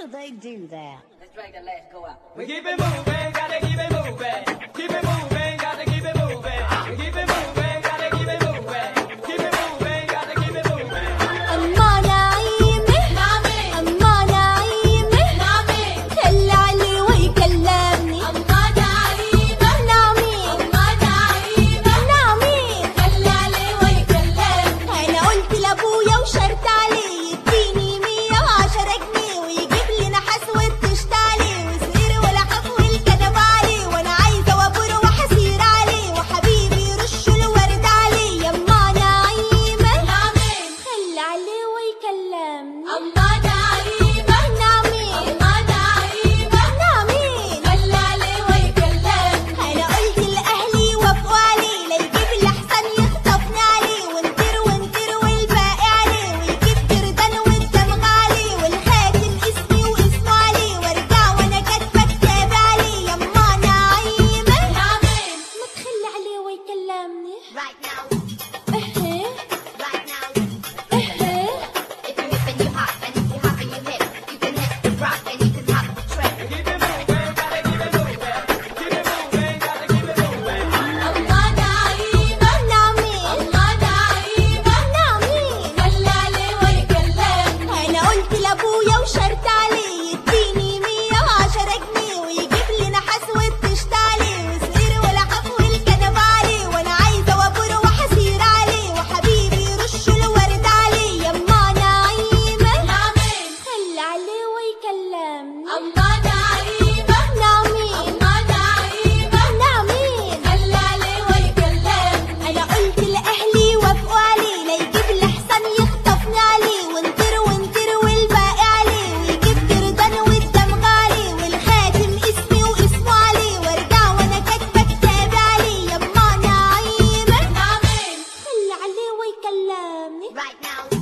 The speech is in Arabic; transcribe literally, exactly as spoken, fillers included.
do they do that? Let's drag that last go out. We keep it moving, gotta keep it moving. Keep it moving, gotta keep it moving. We keep it moving, gotta keep it moving. Keep it moving, gotta keep it moving. أما نايمة أما نايمة خلي علي ويكلمني. أما نايمة نامي أما نايمة نامي خلي علي ويكلمني. أنا قلت لأبويا وشرت عليه يديني مية وعشرة جنيه ويجيب لي نحاس وتشتعلي وسرير ولحاف والكنب عليه وأنا عايزة وأبور وحسير عليه وحبيبي يرش الورد عليه. يما نايمة خلي عليه ويكلمني. أما نايمة نامي أما نايمة نامي خلي عليه ويكلمني. أنا قلت لأهلي وافقوا عليه لا يجيب لي أحسن يخطفني عليه ونطير ونطير والباقي عليه ويجيب كردان والدمغ عليه والخاتم اسمي واسمه عليه وارجع وأنا كاتبة كتابي عليه. يما نايمة ما تخلي عليه ويكلمني. Right now, إيه right now. إيه If you hip and you hop, and if you hop and you hip, you can hip the rock and you can hop the track. We keep it moving, gotta keep it moving. Keep it moving, gotta keep it moving. أما نايمة نامي أما نايمة نامي خلي عليه ويكلمني. أنا قلت لأبويا وشرت عليه يديني مية وعشرة جنيه ويجيب لي نحاس وتشتعلي وسرير ولحاف والكنب عليه وأنا عايزة وأبور وحسير عليه وحبيبي يرش الورد عليه. يما نايمة خلي عليه ويكلمني. أما نايمة نامي أما نايمة نامي خلي عليه ويكلمني. أنا قلت لأهلي وافقوا عليه لا يجيب لي أحسن يخطفني عليه ونطير ونطير والباقي عليه ويجيب كردان والدمغ عليه والخاتم اسمي واسمه عليه وارجع وأنا كاتبة كتابي عليه. يما نايمة خلي عليه ويكلمني. Right now.